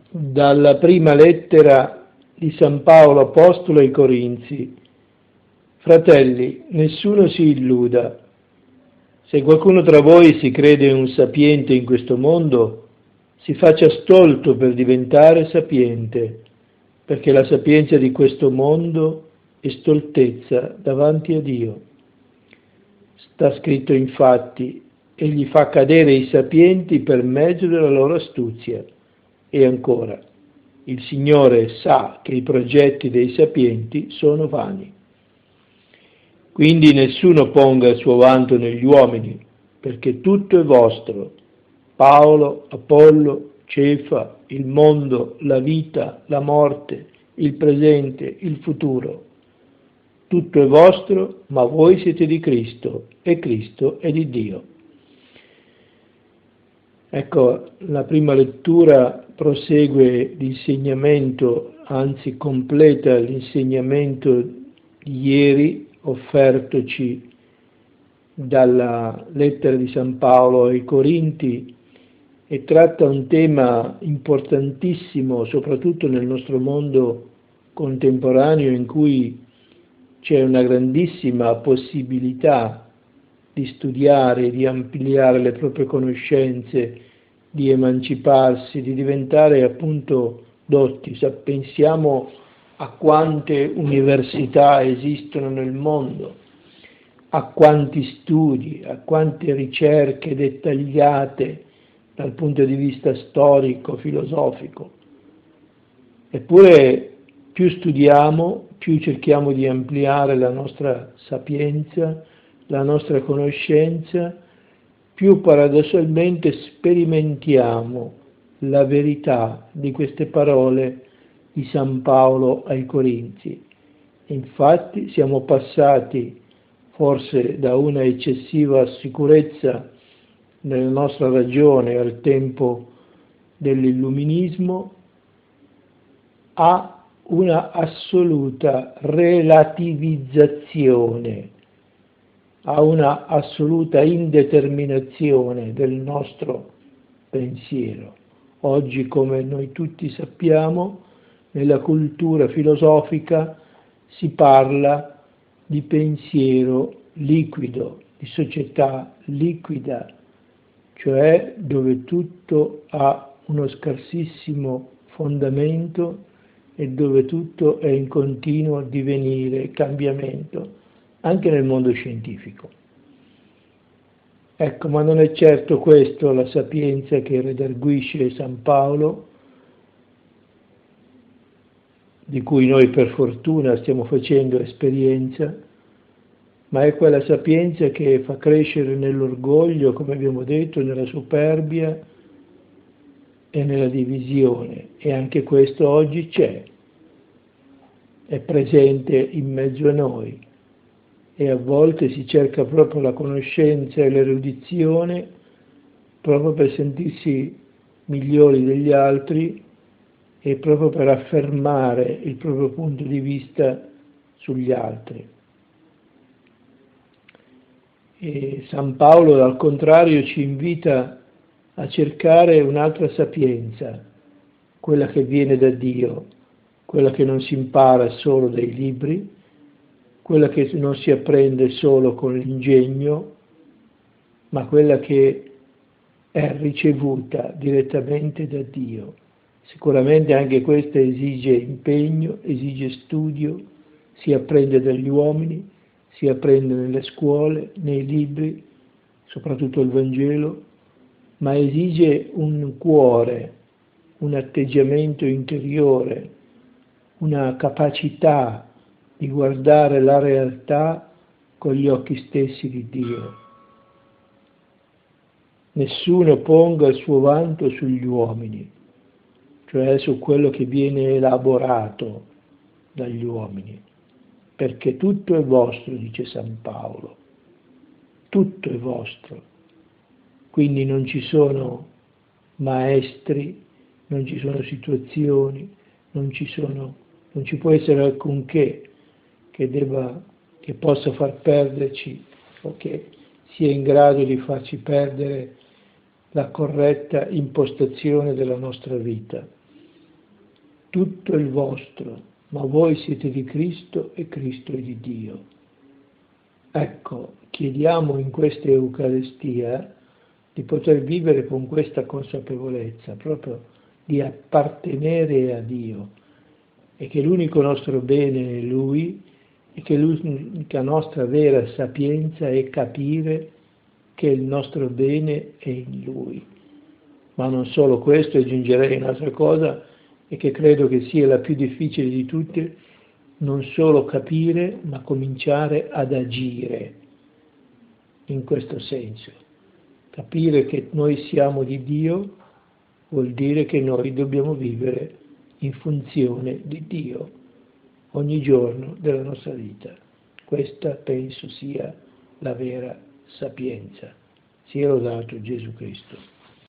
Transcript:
Dalla prima lettera di San Paolo Apostolo ai Corinzi. Fratelli, nessuno si illuda. Se qualcuno tra voi si crede un sapiente in questo mondo, si faccia stolto per diventare sapiente, perché la sapienza di questo mondo è stoltezza davanti a Dio. Sta scritto infatti, egli fa cadere i sapienti per mezzo della loro astuzia. E ancora, il Signore sa che i progetti dei sapienti sono vani. Quindi nessuno ponga il suo vanto negli uomini, perché tutto è vostro: Paolo, Apollo, Cefa, il mondo, la vita, la morte, il presente, il futuro. Tutto è vostro, ma voi siete di Cristo e Cristo è di Dio. Ecco, la prima lettura prosegue l'insegnamento, anzi completa l'insegnamento di ieri offertoci dalla lettera di San Paolo ai Corinti e tratta un tema importantissimo, soprattutto nel nostro mondo contemporaneo in cui c'è una grandissima possibilità di studiare, di ampliare le proprie conoscenze, di emanciparsi, di diventare appunto dotti. Pensiamo a quante università esistono nel mondo, a quanti studi, a quante ricerche dettagliate dal punto di vista storico, filosofico. Eppure più studiamo, più cerchiamo di ampliare la nostra sapienza, la nostra conoscenza, più paradossalmente sperimentiamo la verità di queste parole di San Paolo ai Corinzi. Infatti siamo passati forse da una eccessiva sicurezza nella nostra ragione al tempo dell'illuminismo a una assoluta relativizzazione, a una assoluta indeterminazione del nostro pensiero. Oggi, come noi tutti sappiamo, nella cultura filosofica si parla di pensiero liquido, di società liquida, cioè dove tutto ha uno scarsissimo fondamento e dove tutto è in continuo divenire e cambiamento, anche nel mondo scientifico. Ecco, ma non è certo questo la sapienza che redarguisce San Paolo, di cui noi per fortuna stiamo facendo esperienza, ma è quella sapienza che fa crescere nell'orgoglio, come abbiamo detto, nella superbia e nella divisione, e anche questo oggi c'è, è presente in mezzo a noi, e a volte si cerca proprio la conoscenza e l'erudizione proprio per sentirsi migliori degli altri e proprio per affermare il proprio punto di vista sugli altri. E San Paolo, al contrario, ci invita a cercare un'altra sapienza, quella che viene da Dio, quella che non si impara solo dai libri, quella che non si apprende solo con l'ingegno, ma quella che è ricevuta direttamente da Dio. Sicuramente anche questa esige impegno, esige studio, si apprende dagli uomini, si apprende nelle scuole, nei libri, soprattutto il Vangelo, ma esige un cuore, un atteggiamento interiore, una capacità di guardare la realtà con gli occhi stessi di Dio. Nessuno ponga il suo vanto sugli uomini, cioè su quello che viene elaborato dagli uomini, perché tutto è vostro, dice San Paolo, tutto è vostro. Quindi non ci sono maestri, non ci sono situazioni, non ci può essere alcunché che possa far perderci o che sia in grado di farci perdere la corretta impostazione della nostra vita. tutto il vostro, ma voi siete di Cristo e Cristo è di Dio. Ecco, chiediamo in questa Eucaristia di poter vivere con questa consapevolezza, proprio di appartenere a Dio e che l'unico nostro bene è Lui e che l'unica nostra vera sapienza è capire che il nostro bene è in Lui. Ma non solo questo, aggiungerei un'altra cosa, e che credo che sia la più difficile di tutte, non solo capire, ma cominciare ad agire in questo senso. Capire che noi siamo di Dio vuol dire che noi dobbiamo vivere in funzione di Dio ogni giorno della nostra vita. Questa penso sia la vera sapienza. Sia lodato Gesù Cristo.